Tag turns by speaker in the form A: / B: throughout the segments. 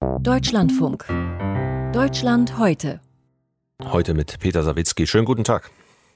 A: Deutschlandfunk. Deutschland heute.
B: Heute mit Peter Sawicki. Schönen guten Tag.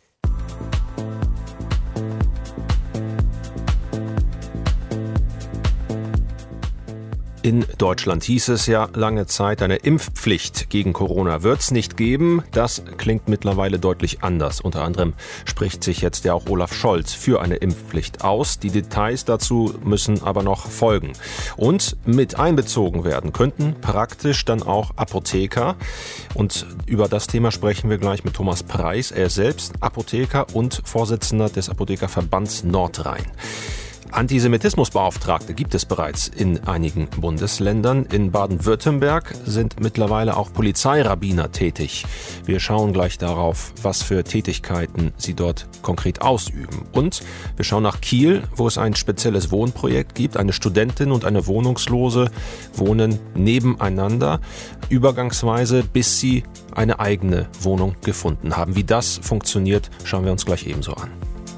B: In Deutschland hieß es ja lange Zeit, eine Impfpflicht gegen Corona wird es nicht geben. Das klingt mittlerweile deutlich anders. Unter anderem spricht sich jetzt ja auch Olaf Scholz für eine Impfpflicht aus. Die Details dazu müssen aber noch folgen. Und mit einbezogen werden könnten praktisch dann auch Apotheker. Und über das Thema sprechen wir gleich mit Thomas Preis. Er ist selbst Apotheker und Vorsitzender des Apothekerverbands Nordrhein. Antisemitismusbeauftragte gibt es bereits in einigen Bundesländern. In Baden-Württemberg sind mittlerweile auch Polizeirabbiner tätig. Wir schauen gleich darauf, was für Tätigkeiten sie dort konkret ausüben. Und wir schauen nach Kiel, wo es ein spezielles Wohnprojekt gibt. Eine Studentin und eine Wohnungslose wohnen nebeneinander, übergangsweise, bis sie eine eigene Wohnung gefunden haben. Wie das funktioniert, schauen wir uns gleich ebenso an.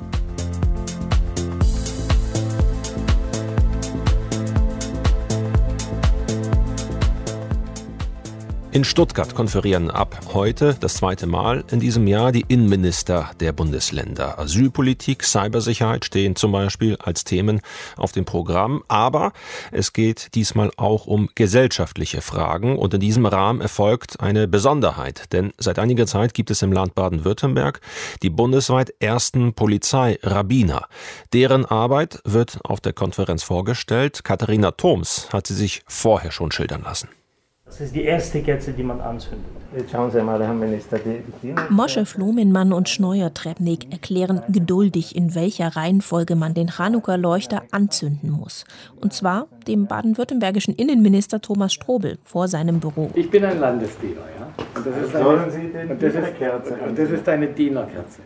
B: In Stuttgart konferieren ab heute das zweite Mal in diesem Jahr die Innenminister der Bundesländer. Asylpolitik, Cybersicherheit stehen zum Beispiel als Themen auf dem Programm. Aber es geht diesmal auch um gesellschaftliche Fragen. Und in diesem Rahmen erfolgt eine Besonderheit. Denn seit einiger Zeit gibt es im Land Baden-Württemberg die bundesweit ersten Polizeirabbiner. Deren Arbeit wird auf der Konferenz vorgestellt. Katharina Thoms hat sie sich vorher schon schildern lassen.
C: Das ist die erste Kerze, die man anzündet.
D: Jetzt schauen Sie mal, Herr Minister.
E: Moshe Flomenmann und Schneuer Trebnik erklären geduldig, in welcher Reihenfolge man den Chanukka-Leuchter anzünden muss. Und zwar dem baden-württembergischen Innenminister Thomas Strobel vor seinem Büro.
C: Ich bin ein Landesdiener, ja. Und das ist eine Dienerkerze.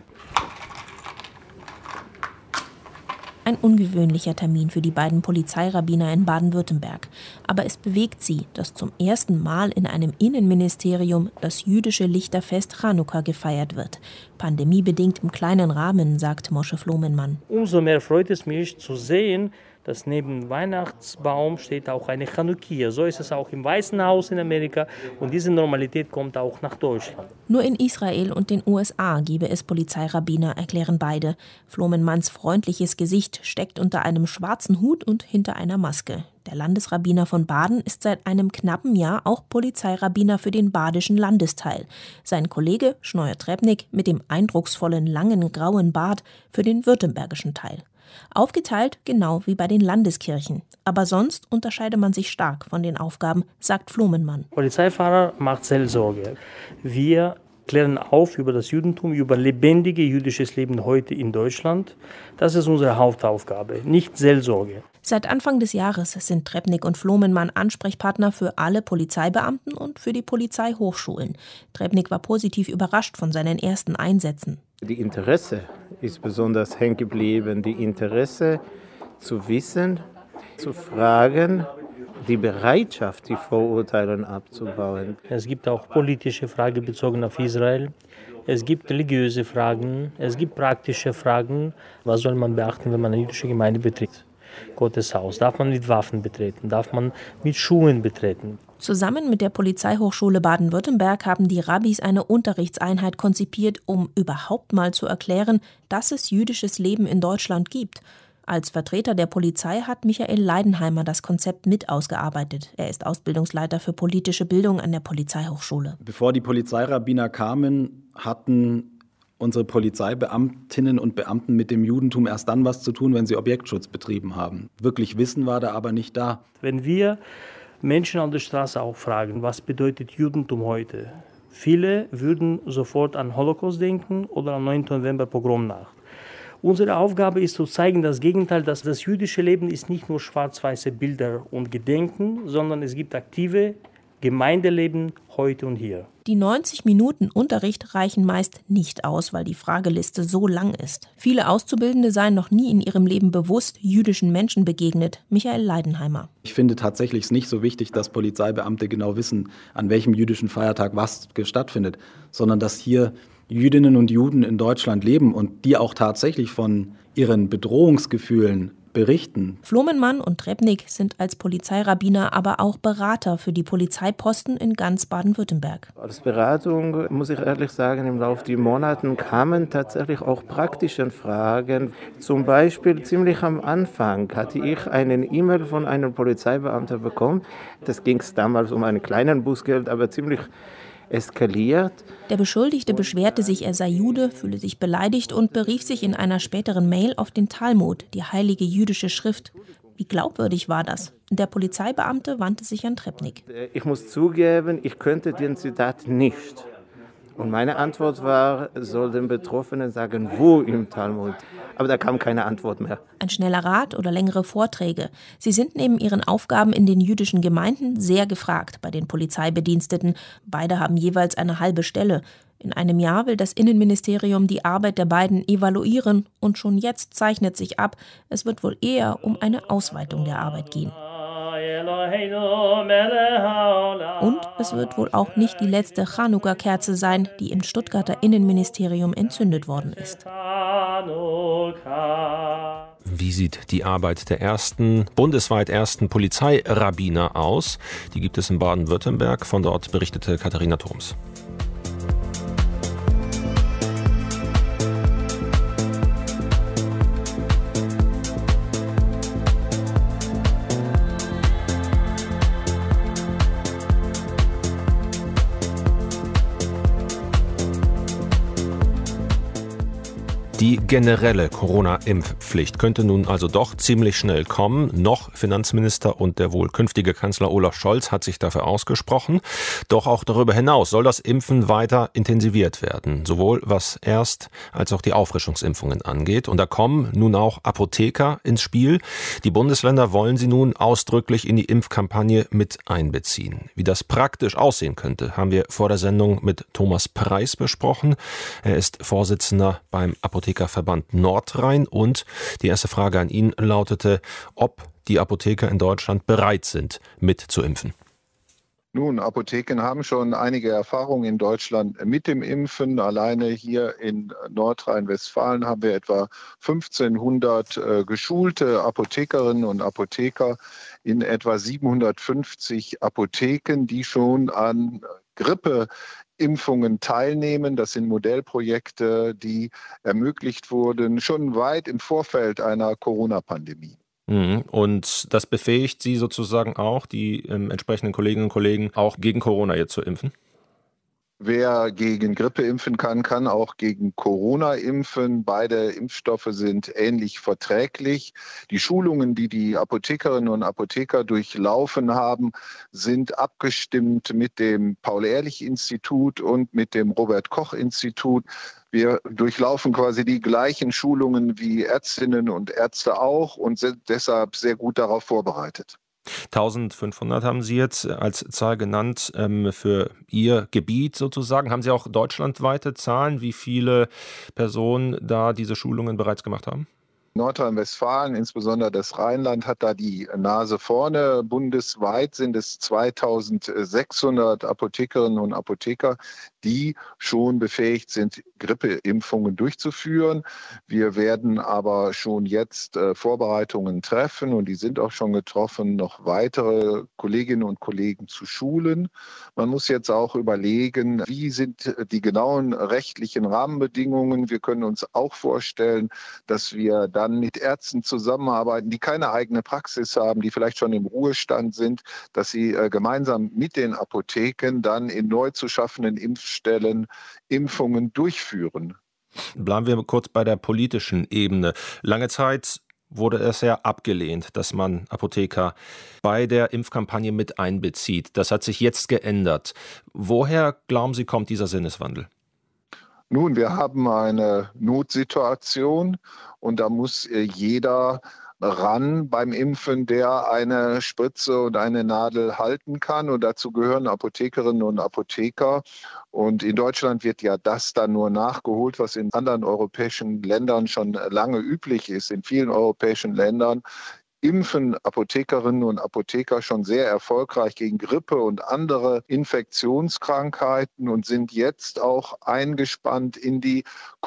E: Ein ungewöhnlicher Termin für die beiden Polizeirabbiner in Baden-Württemberg. Aber es bewegt sie, dass zum ersten Mal in einem Innenministerium das jüdische Lichterfest Chanukka gefeiert wird. Pandemiebedingt im kleinen Rahmen, sagt Moshe Flomenmann.
C: Umso mehr freut es mich zu sehen, dass neben dem Weihnachtsbaum steht auch eine Chanukia. So ist es auch im Weißen Haus in Amerika und diese Normalität kommt auch nach Deutschland.
E: Nur in Israel und den USA gebe es Polizeirabbiner, erklären beide. Flomenmanns freundliches Gesicht steckt unter einem schwarzen Hut und hinter einer Maske. Der Landesrabbiner von Baden ist seit einem knappen Jahr auch Polizeirabbiner für den badischen Landesteil. Sein Kollege Schneuer Trebnik mit dem eindrucksvollen langen grauen Bart für den württembergischen Teil. Aufgeteilt genau wie bei den Landeskirchen. Aber sonst unterscheide man sich stark von den Aufgaben, sagt Flomenmann.
C: Polizeifahrer macht Seelsorge. Wir klären auf über das Judentum, über lebendige jüdisches Leben heute in Deutschland. Das ist unsere Hauptaufgabe, nicht Seelsorge.
E: Seit Anfang des Jahres sind Trebnik und Flomenmann Ansprechpartner für alle Polizeibeamten und für die Polizeihochschulen. Trebnik war positiv überrascht von seinen ersten Einsätzen.
D: Die Interesse ist besonders hängen geblieben. Die Interesse zu wissen, zu fragen, die Bereitschaft, die Vorurteile abzubauen.
C: Es gibt auch politische Fragen bezogen auf Israel. Es gibt religiöse Fragen, es gibt praktische Fragen. Was soll man beachten, wenn man eine jüdische Gemeinde betritt? Gottes Haus. Darf man mit Waffen betreten? Darf man mit Schuhen betreten?
E: Zusammen mit der Polizeihochschule Baden-Württemberg haben die Rabbis eine Unterrichtseinheit konzipiert, um überhaupt mal zu erklären, dass es jüdisches Leben in Deutschland gibt. Als Vertreter der Polizei hat Michael Leidenheimer das Konzept mit ausgearbeitet. Er ist Ausbildungsleiter für politische Bildung an der Polizeihochschule.
F: Bevor die Polizeirabbiner kamen, hatten unsere Polizeibeamtinnen und Beamten mit dem Judentum erst dann was zu tun, wenn sie Objektschutz betrieben haben. Wirklich Wissen war da aber nicht da.
C: Wenn wir Menschen an der Straße auch fragen, was bedeutet Judentum heute? Viele würden sofort an Holocaust denken oder am 9. November Pogromnacht. Unsere Aufgabe ist zu zeigen, das Gegenteil, dass das jüdische Leben ist nicht nur schwarz-weiße Bilder und Gedenken, sondern es gibt aktive Gemeindeleben heute und hier.
E: Die 90 Minuten Unterricht reichen meist nicht aus, weil die Frageliste so lang ist. Viele Auszubildende seien noch nie in ihrem Leben bewusst jüdischen Menschen begegnet. Michael Leidenheimer.
F: Ich finde tatsächlich es nicht so wichtig, dass Polizeibeamte genau wissen, an welchem jüdischen Feiertag was stattfindet, sondern dass hier Jüdinnen und Juden in Deutschland leben und die auch tatsächlich von ihren Bedrohungsgefühlen berichten.
E: Flomenmann und Trebnik sind als Polizeirabbiner aber auch Berater für die Polizeiposten in ganz Baden-Württemberg.
D: Als Beratung, muss ich ehrlich sagen, im Laufe der Monate kamen tatsächlich auch praktische Fragen. Zum Beispiel ziemlich am Anfang hatte ich eine E-Mail von einem Polizeibeamten bekommen. Das ging damals um einen kleinen Bußgeld, aber ziemlich eskaliert.
E: Der Beschuldigte beschwerte sich, er sei Jude, fühle sich beleidigt und berief sich in einer späteren Mail auf den Talmud, die heilige jüdische Schrift. Wie glaubwürdig war das? Der Polizeibeamte wandte sich an Trebnik.
D: Ich muss zugeben, ich könnte den Zitat nicht. Und meine Antwort war, soll den Betroffenen sagen, wo im Talmud. Aber da kam keine Antwort mehr.
E: Ein schneller Rat oder längere Vorträge. Sie sind neben ihren Aufgaben in den jüdischen Gemeinden sehr gefragt bei den Polizeibediensteten. Beide haben jeweils eine halbe Stelle. In einem Jahr will das Innenministerium die Arbeit der beiden evaluieren. Und schon jetzt zeichnet sich ab, es wird wohl eher um eine Ausweitung der Arbeit gehen. Und es wird wohl auch nicht die letzte Chanukka-Kerze sein, die im Stuttgarter Innenministerium entzündet worden ist.
B: Wie sieht die Arbeit der bundesweit ersten Polizeirabbiner aus? Die gibt es in Baden-Württemberg. Von dort berichtete Katharina Thoms. Die generelle Corona-Impfpflicht könnte nun also doch ziemlich schnell kommen. Noch Finanzminister und der wohl künftige Kanzler Olaf Scholz hat sich dafür ausgesprochen. Doch auch darüber hinaus soll das Impfen weiter intensiviert werden. Sowohl was Erst- als auch die Auffrischungsimpfungen angeht. Und da kommen nun auch Apotheker ins Spiel. Die Bundesländer wollen sie nun ausdrücklich in die Impfkampagne mit einbeziehen. Wie das praktisch aussehen könnte, haben wir vor der Sendung mit Thomas Preis besprochen. Er ist Vorsitzender beim Apothekerverband Nordrhein und die erste Frage an ihn lautete, ob die Apotheker in Deutschland bereit sind, mit zu impfen.
G: Nun, Apotheken haben schon einige Erfahrungen in Deutschland mit dem Impfen. Alleine hier in Nordrhein-Westfalen haben wir etwa 1500 geschulte Apothekerinnen und Apotheker in etwa 750 Apotheken, die schon an Grippeimpfungen teilnehmen. Das sind Modellprojekte, die ermöglicht wurden, schon weit im Vorfeld einer Corona-Pandemie.
B: Und das befähigt Sie sozusagen auch, die entsprechenden Kolleginnen und Kollegen, auch gegen Corona jetzt zu impfen?
G: Wer gegen Grippe impfen kann, kann auch gegen Corona impfen. Beide Impfstoffe sind ähnlich verträglich. Die Schulungen, die die Apothekerinnen und Apotheker durchlaufen haben, sind abgestimmt mit dem Paul-Ehrlich-Institut und mit dem Robert-Koch-Institut. Wir durchlaufen quasi die gleichen Schulungen wie Ärztinnen und Ärzte auch und sind deshalb sehr gut darauf vorbereitet.
B: 1500 haben Sie jetzt als Zahl genannt für Ihr Gebiet sozusagen. Haben Sie auch deutschlandweite Zahlen, wie viele Personen da diese Schulungen bereits gemacht haben?
G: Nordrhein-Westfalen, insbesondere das Rheinland, hat da die Nase vorne. Bundesweit sind es 2600 Apothekerinnen und Apotheker, die schon befähigt sind, Grippeimpfungen durchzuführen. Wir werden aber schon jetzt Vorbereitungen treffen und die sind auch schon getroffen, noch weitere Kolleginnen und Kollegen zu schulen. Man muss jetzt auch überlegen, wie sind die genauen rechtlichen Rahmenbedingungen. Wir können uns auch vorstellen, dass wir dann mit Ärzten zusammenarbeiten, die keine eigene Praxis haben, die vielleicht schon im Ruhestand sind, dass sie gemeinsam mit den Apotheken dann in neu zu schaffenden Impfstellen Impfungen durchführen.
B: Bleiben wir kurz bei der politischen Ebene. Lange Zeit wurde es ja abgelehnt, dass man Apotheker bei der Impfkampagne mit einbezieht. Das hat sich jetzt geändert. Woher, glauben Sie, kommt dieser Sinneswandel?
G: Nun, wir haben eine Notsituation und da muss jeder ran beim Impfen, der eine Spritze und eine Nadel halten kann. Und dazu gehören Apothekerinnen und Apotheker. Und in Deutschland wird ja das dann nur nachgeholt, was in anderen europäischen Ländern schon lange üblich ist. In vielen europäischen Ländern impfen Apothekerinnen und Apotheker schon sehr erfolgreich gegen Grippe und andere Infektionskrankheiten und sind jetzt auch eingespannt in die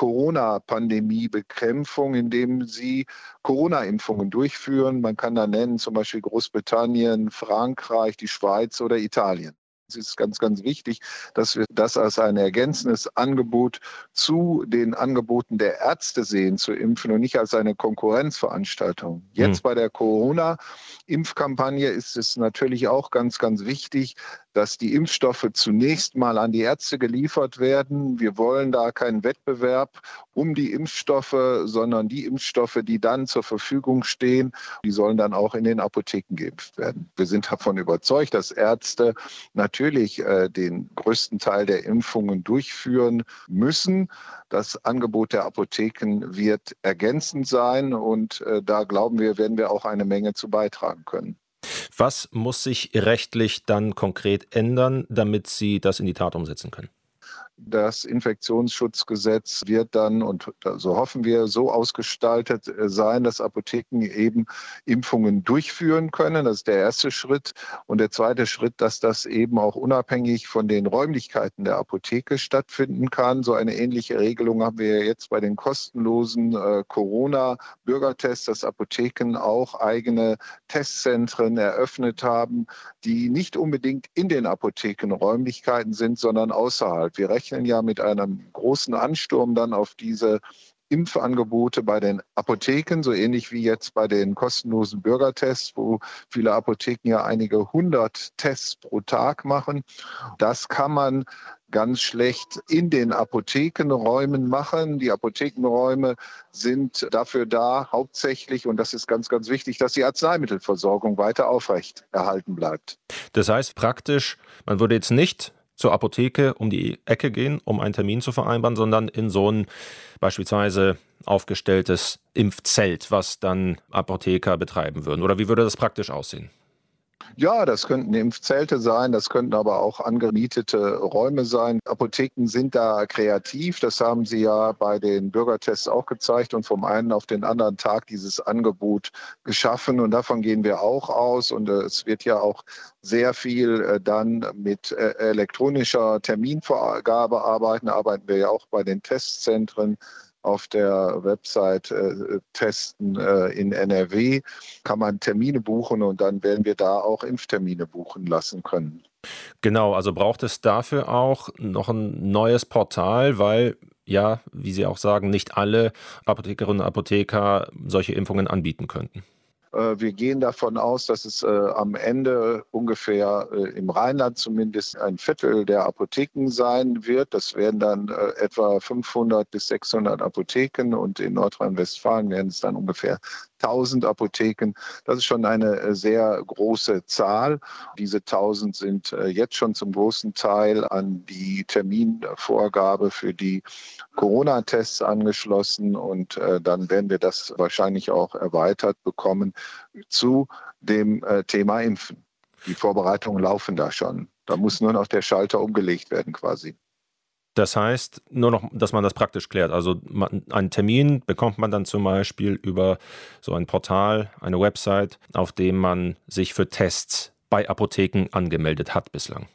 G: Corona-Pandemie-Bekämpfung, indem sie Corona-Impfungen durchführen. Man kann da nennen zum Beispiel Großbritannien, Frankreich, die Schweiz oder Italien. Es ist ganz, ganz wichtig, dass wir das als ein ergänzendes Angebot zu den Angeboten der Ärzte sehen, zu impfen und nicht als eine Konkurrenzveranstaltung. Jetzt bei der Corona-Impfkampagne ist es natürlich auch ganz, ganz wichtig, dass die Impfstoffe zunächst mal an die Ärzte geliefert werden. Wir wollen da keinen Wettbewerb um die Impfstoffe, sondern die Impfstoffe, die dann zur Verfügung stehen, die sollen dann auch in den Apotheken geimpft werden. Wir sind davon überzeugt, dass Ärzte natürlich den größten Teil der Impfungen durchführen müssen. Das Angebot der Apotheken wird ergänzend sein und da glauben wir, werden wir auch eine Menge zu beitragen können.
B: Was muss sich rechtlich dann konkret ändern, damit Sie das in die Tat umsetzen können?
G: Das Infektionsschutzgesetz wird dann, und so hoffen wir, so ausgestaltet sein, dass Apotheken eben Impfungen durchführen können. Das ist der erste Schritt. Und der zweite Schritt, dass das eben auch unabhängig von den Räumlichkeiten der Apotheke stattfinden kann. So eine ähnliche Regelung haben wir jetzt bei den kostenlosen Corona-Bürgertests, dass Apotheken auch eigene Testzentren eröffnet haben, die nicht unbedingt in den Apothekenräumlichkeiten sind, sondern außerhalb. Wir rechnen ja mit einem großen Ansturm dann auf diese Impfangebote bei den Apotheken, so ähnlich wie jetzt bei den kostenlosen Bürgertests, wo viele Apotheken ja einige 100 Tests pro Tag machen. Das kann man ganz schlecht in den Apothekenräumen machen. Die Apothekenräume sind dafür da, hauptsächlich, und das ist ganz, ganz wichtig, dass die Arzneimittelversorgung weiter aufrecht erhalten bleibt.
B: Das heißt praktisch, man würde jetzt nicht zur Apotheke um die Ecke gehen, um einen Termin zu vereinbaren, sondern in so ein beispielsweise aufgestelltes Impfzelt, was dann Apotheker betreiben würden. Oder wie würde das praktisch aussehen?
G: Ja, das könnten Impfzelte sein, das könnten aber auch angemietete Räume sein. Apotheken sind da kreativ, das haben sie ja bei den Bürgertests auch gezeigt und vom einen auf den anderen Tag dieses Angebot geschaffen und davon gehen wir auch aus und es wird ja auch sehr viel dann mit elektronischer Terminvergabe arbeiten, arbeiten wir ja auch bei den Testzentren. Auf der Website Testen in NRW kann man Termine buchen und dann werden wir da auch Impftermine buchen lassen können.
B: Genau, also braucht es dafür auch noch ein neues Portal, weil ja, wie Sie auch sagen, nicht alle Apothekerinnen und Apotheker solche Impfungen anbieten könnten.
G: Wir gehen davon aus, dass es am Ende ungefähr im Rheinland zumindest ein Viertel der Apotheken sein wird. Das werden dann etwa 500 bis 600 Apotheken und in Nordrhein-Westfalen werden es dann ungefähr 1000 Apotheken. Das ist schon eine sehr große Zahl. Diese 1000 sind jetzt schon zum großen Teil an die Terminvorgabe für die Corona-Tests angeschlossen und dann werden wir das wahrscheinlich auch erweitert bekommen zu dem Thema Impfen. Die Vorbereitungen laufen da schon. Da muss nur noch der Schalter umgelegt werden quasi.
B: Das heißt, nur noch, dass man das praktisch klärt. Also einen Termin bekommt man dann zum Beispiel über so ein Portal, eine Website, auf dem man sich für Tests bei Apotheken angemeldet hat bislang.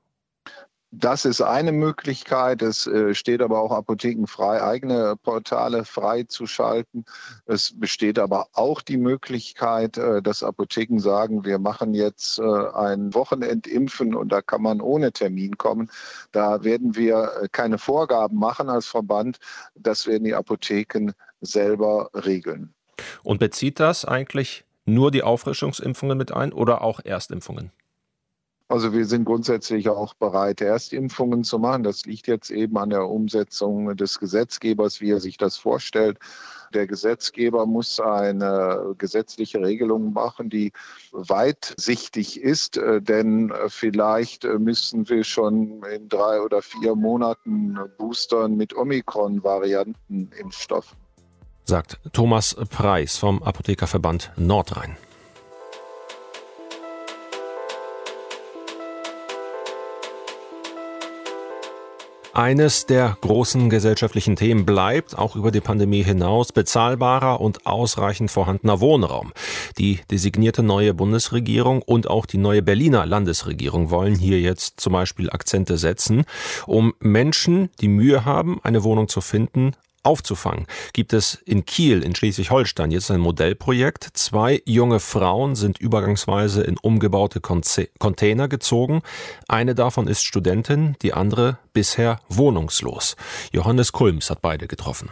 G: Das ist eine Möglichkeit. Es steht aber auch Apotheken frei, eigene Portale freizuschalten. Es besteht aber auch die Möglichkeit, dass Apotheken sagen, wir machen jetzt ein Wochenendimpfen und da kann man ohne Termin kommen. Da werden wir keine Vorgaben machen als Verband. Das werden die Apotheken selber regeln.
B: Und bezieht das eigentlich nur die Auffrischungsimpfungen mit ein oder auch Erstimpfungen?
G: Also wir sind grundsätzlich auch bereit, Erstimpfungen zu machen. Das liegt jetzt eben an der Umsetzung des Gesetzgebers, wie er sich das vorstellt. Der Gesetzgeber muss eine gesetzliche Regelung machen, die weitsichtig ist, denn vielleicht müssen wir schon in 3 oder 4 Monaten boostern mit Omikron-Varianten Impfstoff.
B: Sagt Thomas Preis vom Apothekerverband Nordrhein. Eines der großen gesellschaftlichen Themen bleibt, auch über die Pandemie hinaus, bezahlbarer und ausreichend vorhandener Wohnraum. Die designierte neue Bundesregierung und auch die neue Berliner Landesregierung wollen hier jetzt zum Beispiel Akzente setzen, um Menschen, die Mühe haben, eine Wohnung zu finden, aufzufangen. Gibt es in Kiel in Schleswig-Holstein jetzt ein Modellprojekt. 2 junge Frauen sind übergangsweise in umgebaute Container gezogen. Eine davon ist Studentin, die andere bisher wohnungslos. Johannes Kulms hat beide getroffen.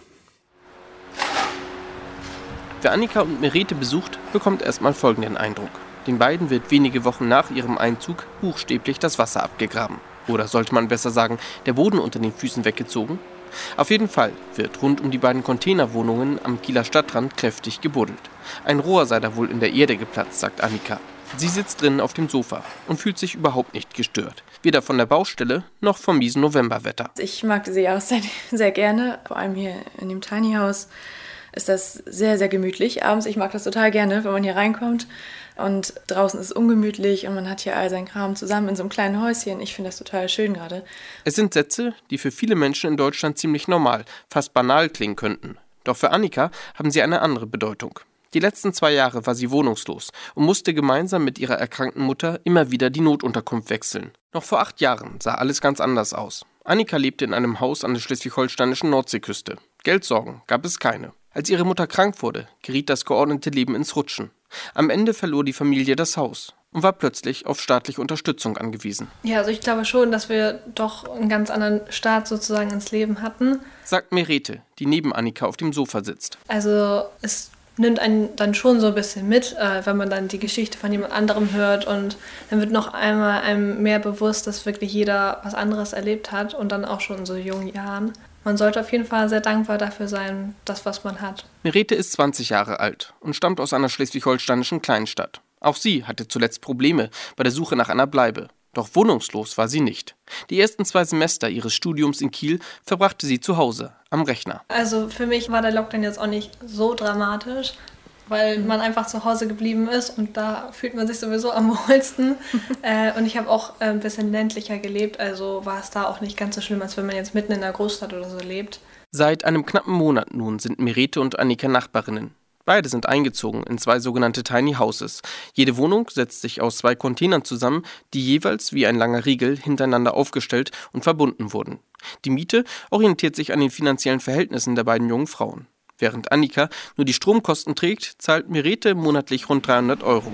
H: Wer Annika und Merete besucht, bekommt erstmal folgenden Eindruck. Den beiden wird wenige Wochen nach ihrem Einzug buchstäblich das Wasser abgegraben. Oder sollte man besser sagen, der Boden unter den Füßen weggezogen? Auf jeden Fall wird rund um die beiden Containerwohnungen am Kieler Stadtrand kräftig gebuddelt. Ein Rohr sei da wohl in der Erde geplatzt, sagt Annika. Sie sitzt drinnen auf dem Sofa und fühlt sich überhaupt nicht gestört. Weder von der Baustelle noch vom miesen Novemberwetter.
I: Ich mag diese Jahreszeit sehr gerne. Vor allem hier in dem Tiny House ist das sehr, sehr gemütlich abends. Ich mag das total gerne, wenn man hier reinkommt. Und draußen ist es ungemütlich und man hat hier all seinen Kram zusammen in so einem kleinen Häuschen. Ich finde das total schön gerade.
H: Es sind Sätze, die für viele Menschen in Deutschland ziemlich normal, fast banal klingen könnten. Doch für Annika haben sie eine andere Bedeutung. Die letzten 2 Jahre war sie wohnungslos und musste gemeinsam mit ihrer erkrankten Mutter immer wieder die Notunterkunft wechseln. Noch vor 8 Jahren sah alles ganz anders aus. Annika lebte in einem Haus an der schleswig-holsteinischen Nordseeküste. Geldsorgen gab es keine. Als ihre Mutter krank wurde, geriet das geordnete Leben ins Rutschen. Am Ende verlor die Familie das Haus und war plötzlich auf staatliche Unterstützung angewiesen.
J: Ja, also ich glaube schon, dass wir doch einen ganz anderen Start sozusagen ins Leben hatten.
H: Sagt Merete, die neben Annika auf dem Sofa sitzt.
J: Also es nimmt einen dann schon so ein bisschen mit, wenn man dann die Geschichte von jemand anderem hört und dann wird noch einmal einem mehr bewusst, dass wirklich jeder was anderes erlebt hat und dann auch schon in so jungen Jahren. Man sollte auf jeden Fall sehr dankbar dafür sein, das, was man hat.
H: Merete ist 20 Jahre alt und stammt aus einer schleswig-holsteinischen Kleinstadt. Auch sie hatte zuletzt Probleme bei der Suche nach einer Bleibe. Doch wohnungslos war sie nicht. Die ersten 2 Semester ihres Studiums in Kiel verbrachte sie zu Hause, am Rechner.
J: Also für mich war der Lockdown jetzt auch nicht so dramatisch, weil man einfach zu Hause geblieben ist und da fühlt man sich sowieso am wohlsten. Und ich habe auch ein bisschen ländlicher gelebt, also war es da auch nicht ganz so schlimm, als wenn man jetzt mitten in einer Großstadt oder so lebt.
H: Seit einem knappen Monat nun sind Merete und Annika Nachbarinnen. Beide sind eingezogen in 2 sogenannte Tiny Houses. Jede Wohnung setzt sich aus 2 Containern zusammen, die jeweils wie ein langer Riegel hintereinander aufgestellt und verbunden wurden. Die Miete orientiert sich an den finanziellen Verhältnissen der beiden jungen Frauen. Während Annika nur die Stromkosten trägt, zahlt Merete monatlich rund 300 €.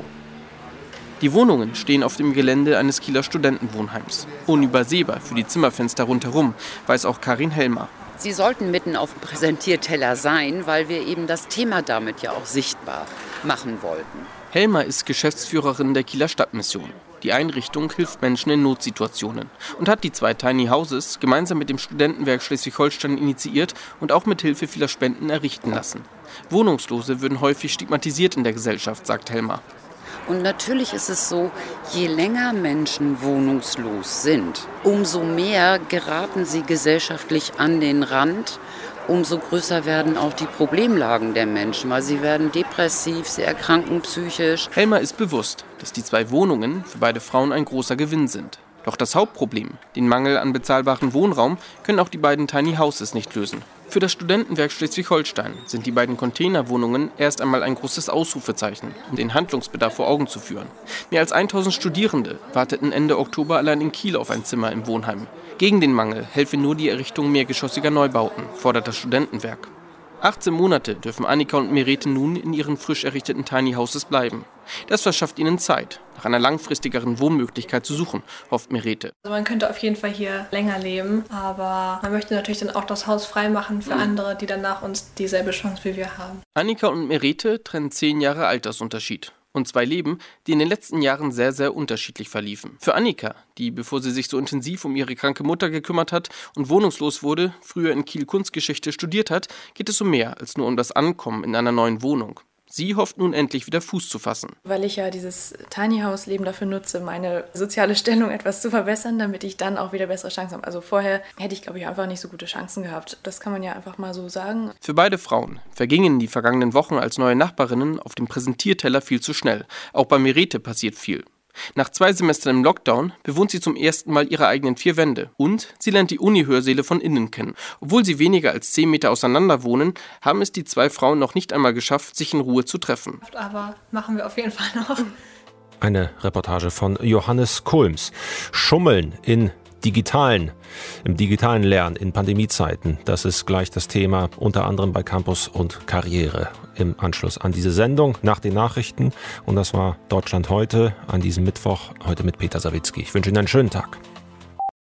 H: Die Wohnungen stehen auf dem Gelände eines Kieler Studentenwohnheims. Unübersehbar für die Zimmerfenster rundherum, weiß auch Karin Helmer.
K: Sie sollten mitten auf dem Präsentierteller sein, weil wir eben das Thema damit ja auch sichtbar machen wollten.
H: Helmer ist Geschäftsführerin der Kieler Stadtmission. Die Einrichtung hilft Menschen in Notsituationen und hat die 2 Tiny Houses gemeinsam mit dem Studentenwerk Schleswig-Holstein initiiert und auch mit Hilfe vieler Spenden errichten lassen. Wohnungslose würden häufig stigmatisiert in der Gesellschaft, sagt Helmer.
K: Und natürlich ist es so, je länger Menschen wohnungslos sind, umso mehr geraten sie gesellschaftlich an den Rand, umso größer werden auch die Problemlagen der Menschen, weil sie werden depressiv, sie erkranken psychisch.
H: Helmer ist bewusst, dass die 2 Wohnungen für beide Frauen ein großer Gewinn sind. Doch das Hauptproblem, den Mangel an bezahlbarem Wohnraum, können auch die beiden Tiny Houses nicht lösen. Für das Studentenwerk Schleswig-Holstein sind die beiden Containerwohnungen erst einmal ein großes Ausrufezeichen, um den Handlungsbedarf vor Augen zu führen. Mehr als 1000 Studierende warteten Ende Oktober allein in Kiel auf ein Zimmer im Wohnheim. Gegen den Mangel helfe nur die Errichtung mehrgeschossiger Neubauten, fordert das Studentenwerk. 18 Monate dürfen Annika und Merete nun in ihren frisch errichteten Tiny Houses bleiben. Das verschafft ihnen Zeit, nach einer langfristigeren Wohnmöglichkeit zu suchen, hofft Merete.
J: Also man könnte auf jeden Fall hier länger leben, aber man möchte natürlich dann auch das Haus freimachen für andere, die dann nach uns dieselbe Chance wie wir haben.
H: Annika und Merete trennen 10 Jahre Altersunterschied. Und 2 Leben, die in den letzten Jahren sehr, sehr unterschiedlich verliefen. Für Annika, die, bevor sie sich so intensiv um ihre kranke Mutter gekümmert hat und wohnungslos wurde, früher in Kiel Kunstgeschichte studiert hat, geht es um mehr als nur um das Ankommen in einer neuen Wohnung. Sie hofft nun endlich wieder Fuß zu fassen.
I: Weil ich ja dieses Tiny House Leben dafür nutze, meine soziale Stellung etwas zu verbessern, damit ich dann auch wieder bessere Chancen habe. Also vorher hätte ich, glaube ich, einfach nicht so gute Chancen gehabt. Das kann man ja einfach mal so sagen.
H: Für beide Frauen vergingen die vergangenen Wochen als neue Nachbarinnen auf dem Präsentierteller viel zu schnell. Auch bei Merete passiert viel. Nach 2 Semestern im Lockdown bewohnt sie zum ersten Mal ihre eigenen 4 Wände. Und sie lernt die Uni-Hörsäle von innen kennen. Obwohl sie weniger als 10 Meter auseinander wohnen, haben es die 2 Frauen noch nicht einmal geschafft, sich in Ruhe zu treffen.
J: Aber machen wir auf jeden Fall noch.
B: Eine Reportage von Johannes Kulms. Schummeln im digitalen Lernen in Pandemiezeiten. Das ist gleich das Thema, unter anderem bei Campus und Karriere. Im Anschluss an diese Sendung, nach den Nachrichten. Und das war Deutschland heute, an diesem Mittwoch, heute mit Peter Sawicki. Ich wünsche Ihnen einen schönen Tag.